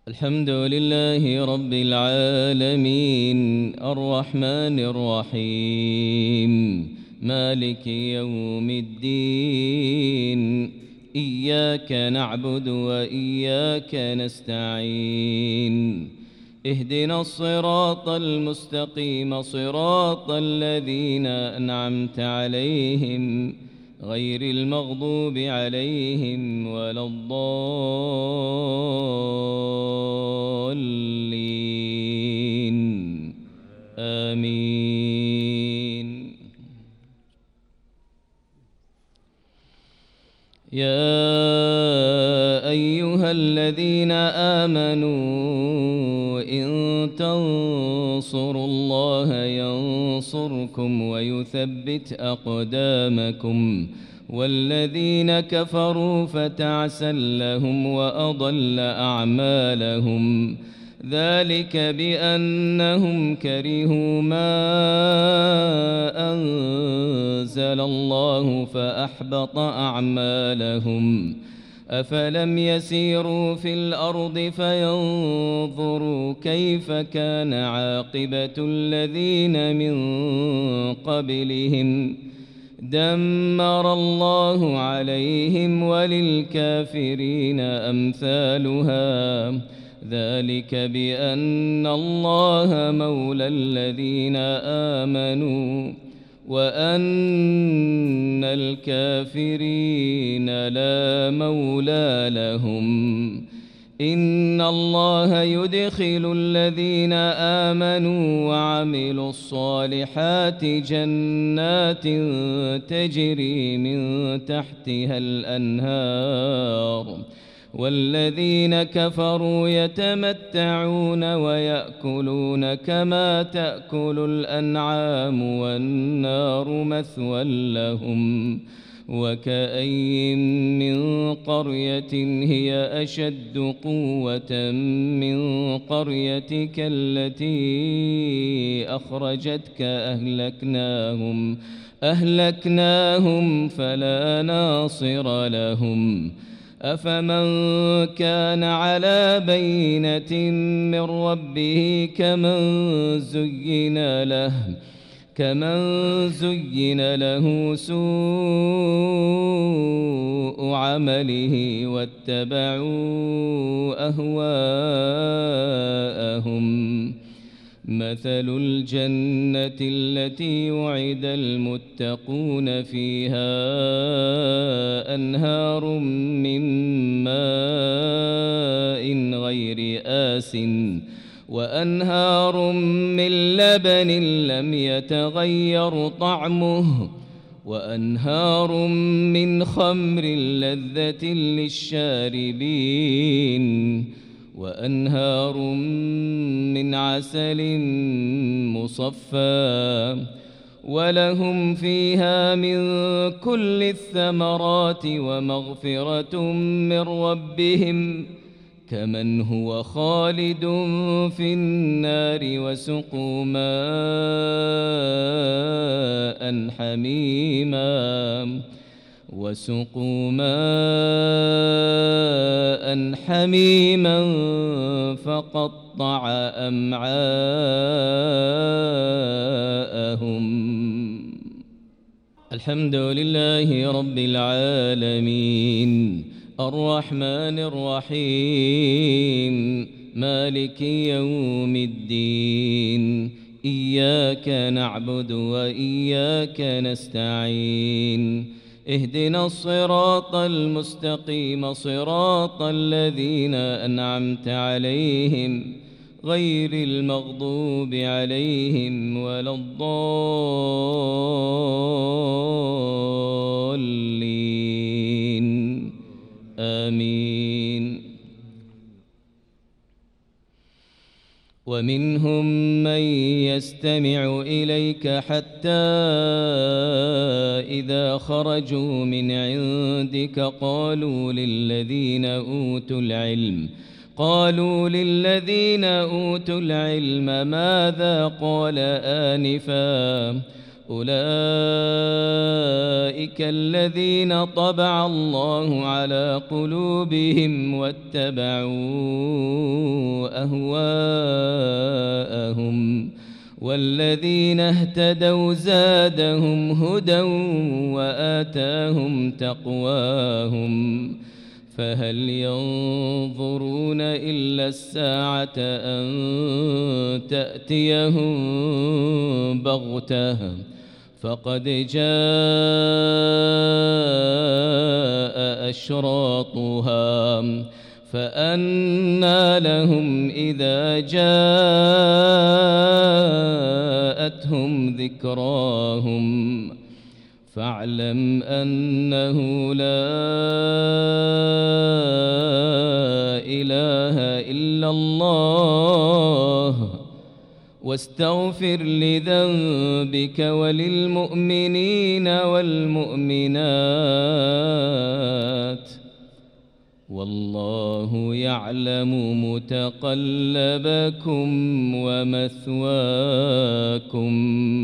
الحمد لله رب العالمين الرحمن الرحيم مالك يوم الدين إياك نعبد وإياك نستعين اهدنا الصراط المستقيم صراط الذين أنعمت عليهم غير المغضوب عليهم ولا الضالين آمين. يا أيها الذين آمنوا إن تنصروا الله ينصركم ويثبت أقدامكم والذين كفروا فتعسا لهم وأضل أعمالهم ذلك بأنهم كرهوا ما أنزل الله فأحبط أعمالهم أفلم يسيروا في الأرض فينظروا كيف كان عاقبة الذين من قبلهم دمر الله عليهم وللكافرين أمثالها ذلك بأن الله مولى الذين آمنوا وأن الكافرين لا مولى لهم إن الله يدخل الذين آمنوا وعملوا الصالحات جنات تجري من تحتها الأنهار والذين كفروا يتمتعون ويأكلون كما تأكل الأنعام والنار مثوى لهم وكأين من قرية هي أشد قوة من قريتك التي أخرجتك أهلكناهم فلا ناصر لهم أفمن كان على بينة من ربه كمن زين له سوء عمله واتبعوا أهواءهم مثل الجنة التي وعد المتقون فيها أنهار من ماء غير آسٍ وأنهار من لبن لم يتغير طعمه وأنهار من خمر لذة للشاربين وأنهار من عسل مصفى ولهم فيها من كل الثمرات ومغفرة من ربهم كمن هو خالد في النار وسقوا ماء حميما فقطع أمعاءهم. الحمد لله رب العالمين الرحمن الرحيم مالك يوم الدين إياك نعبد وإياك نستعين اهدنا الصراط المستقيم صراط الذين أنعمت عليهم غير المغضوب عليهم ولا الضالين آمين. ومنهم من يستمع إليك حتى إذا خرجوا من عندك قالوا للذين أوتوا العلم ماذا قال آنفا أولئك الذين طبع الله على قلوبهم واتبعوا أهواءهم والذين اهتدوا زادهم هدى وآتاهم تقواهم فهل ينظرون إلا الساعة أن تأتيهم بغتة فقد جاء أشراطها فأنى لهم إذا جاءتهم ذكراهم فاعلم أنه لا إله إلا الله واستغفر لذنبك وللمؤمنين والمؤمنات والله يعلم متقلبكم ومثواكم